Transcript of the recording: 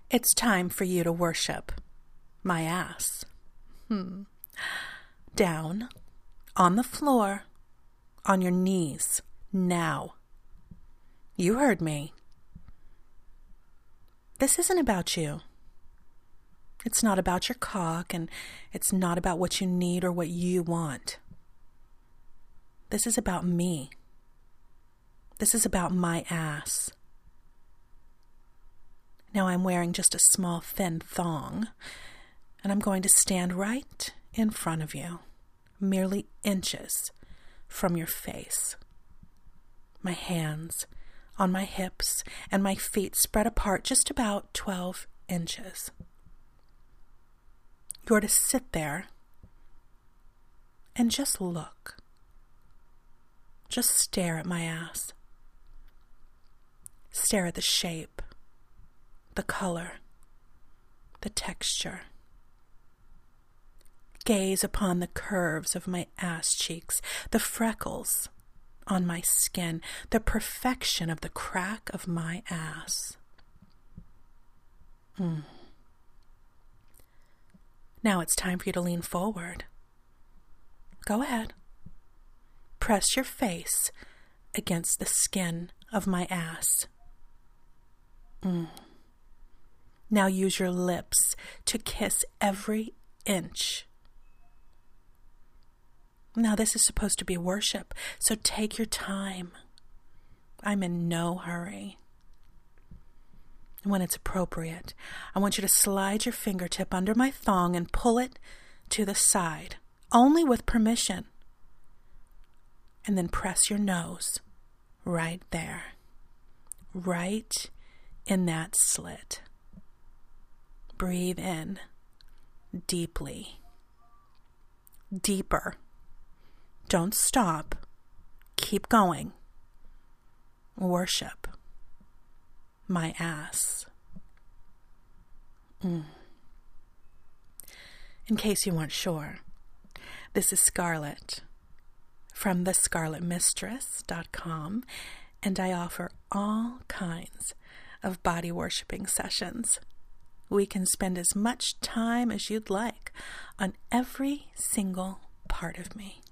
It's time for you to worship my ass. Down, on the floor, on your knees, now. You heard me. This isn't about you. It's not about your cock, and it's not about what you need or what you want. This is about me. This is about my ass. Now I'm wearing just a small, thin thong, and I'm going to stand right in front of you, merely inches from your face. My hands on my hips and my feet spread apart just about 12 inches. You're to sit there and just look. Just stare at my ass. Stare at the shape, the color, the texture. Gaze upon the curves of my ass cheeks, the freckles on my skin, the perfection of the crack of my ass. Now it's time for you to lean forward. Go ahead. Press your face against the skin of my ass. Now use your lips to kiss every inch. Now this is supposed to be worship, so take your time. I'm in no hurry. When it's appropriate, I want you to slide your fingertip under my thong and pull it to the side, only with permission. And then press your nose right there, right in that slit. Breathe in deeply, deeper. Don't stop. Keep going. Worship my ass. In case you weren't sure, this is Scarlett from thescarlettmistress.com, and I offer all kinds of body worshiping sessions. We can spend as much time as you'd like on every single part of me.